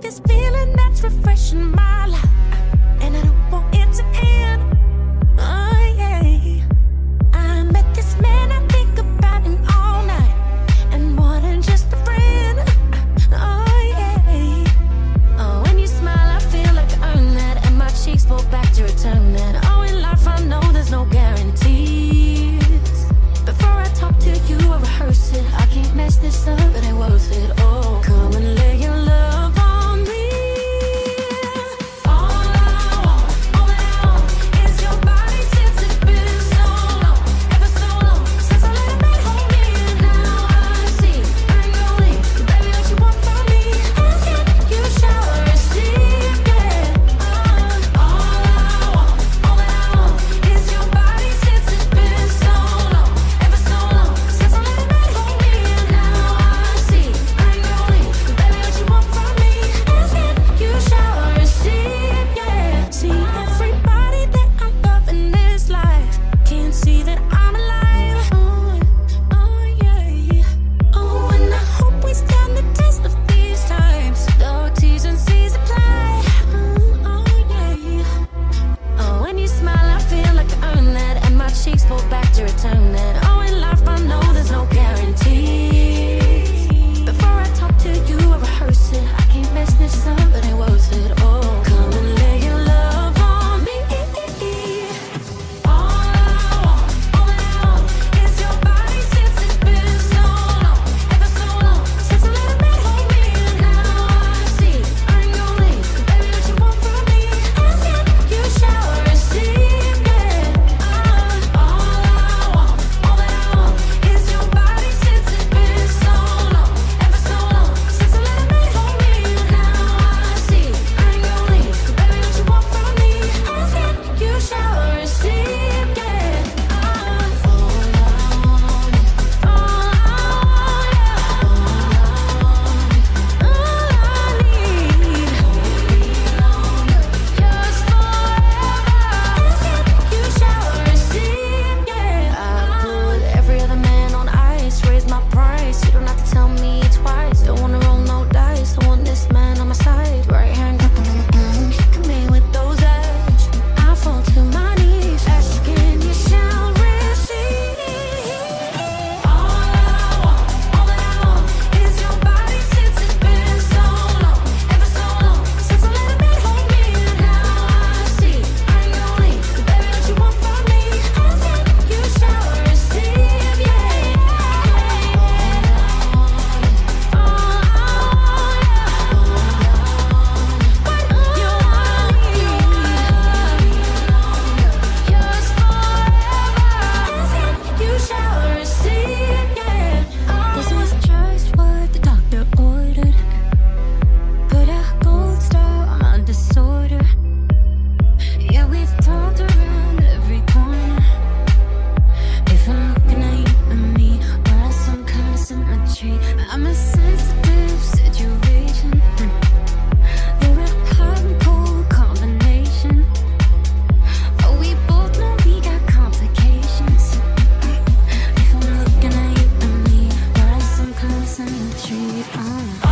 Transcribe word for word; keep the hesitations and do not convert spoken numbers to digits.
this feeling that's refreshing my life, and I don't want it to end. Oh yeah, I met this man, I think about him all night, and more than just a friend. Oh yeah, oh when you smile I feel like I earned that, and my cheeks fall back to return that. Oh in life I know there's no guarantees. Before I talk to you I rehearse it. I can't mess this up, it ain't worth it. Oh come and lay your love on me. All I want, all that I want is your body since it's been so long, ever so long since I let a man hold me. And now I see I ain't gonna leave, baby what you want from me is it you shall receive. Yeah, uh, all I want, all that I want is your body since it's been so long, ever so long since I let a man hold me. And now I see I ain't gonna leave, baby what you want from me is it you shall receive. Yeah, see everybody that I love in this life can see that I'm alive. Oh, oh yeah. Oh, and I hope we stand the test of these times. No T's and C's apply. Oh, oh yeah. Oh, when you smile I feel like I earned that, and my cheeks fall back to return that. Oh, in life I know there's no guarantees. Before I talk to you I rehearse it. I can't mess this up, it ain't worth it. Oh, come and lay your love on me. All I want, all that I want is your body since it's been so long, ever so long since I let a man hold me. And now I see I ain't gonna leave, baby what you want from me is it you shall receive. Yeah, uh, all I want, all that I want is your body since it's been so long, ever so long since I let a man hold me. And now I see I ain't gonna leave, baby what you want from me is it you shall receive. Yeah, uh, all I want, all I want, all I need, just forever is it you shall receive. Yeah, I put every other man on ice, raise my price. You don't have to tell me twice. Don't wanna roll no dice. I want this man on my side. Right hand kicking me with those edge. I fall to my knees, asking you shall receive. All I want, all that I want is your body since it's been so long, ever so long since I let a man hold me. And now I see I ain't gonna leave, baby what you want from me is it you shall receive. Yeah, all I want, all I'm a sensitive situation. You're a hot and cold combination, but we both know we got complications. If I'm looking at you and me, we're at some kind of symmetry. Uh.